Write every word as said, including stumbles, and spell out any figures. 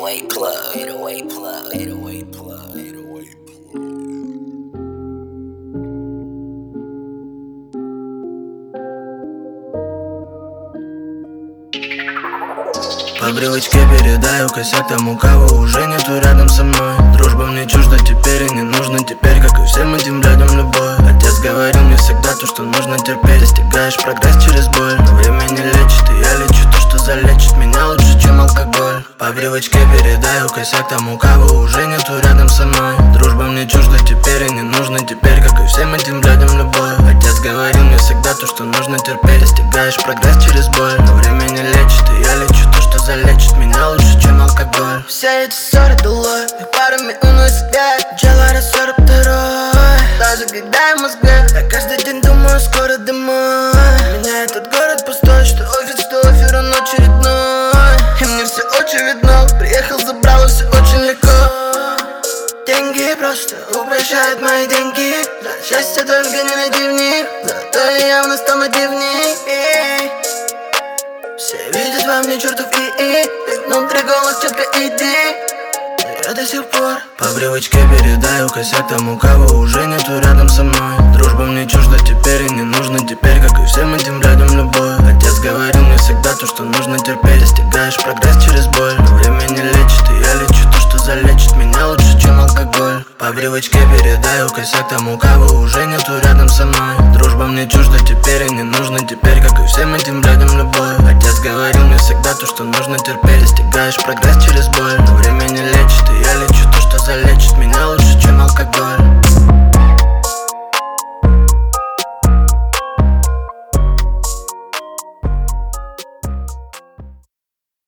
eight oh plug, eight oh eight plug, eight oh eight plug, eight oh eight plug. По привычке передаю косяк тому, кого уже нету рядом со мной. Дружба мне чужда теперь и не нужна теперь, как и всем этим людям любовь. Отец говорил мне всегда то, что нужно терпеть. Достигаешь прогресс через боль, но время не лечит, и я лечу то, что залечит меня лучше, чем алкоголь. По привычке передаю косяк тому, кого уже нету рядом со мной. Дружба мне чужда теперь и не нужна теперь, как и всем этим людям любовь. Отец говорил мне всегда то, что нужно терпеть. Достигаешь прогресс через боль, но время не лечит, и я лечу то, что залечит меня лучше, чем алкоголь. Все эти ссоры долой, их парами уносит вверх. Джелари сорок второй, даже когда я в Москве, я каждый день думаю, скоро домой. Меня этот город пустой, что офис, что офер, он очередной. И мне все очевидно, приехал, забрал, и все очень легко. Деньги просто упрощают мои деньги. Да, счастье только не найти в них, зато я явно стал мотивник. Все видят во мне чертов и-и, и внутри голос четко иди. Я до сих пор по привычке передаю косяк тому, кого уже нету рядом со мной. Дружба мне чужда теперь и не нужна теперь, как и всем этим людям любовь. Отец говорил мне всегда то, что нужно терпеть. Достигаешь прогресс через боль, но время не лечит, и я лечу то, что залечит меня лучше, чем алкоголь. По привычке передаю косяк тому, кого уже нету рядом со мной. Дружба мне чужда теперь и не нужна теперь, как и всем этим людям любовь. Отец говорил мне всегда то, что нужно терпеть. Достигаешь прогресс через боль, но время не лечит, и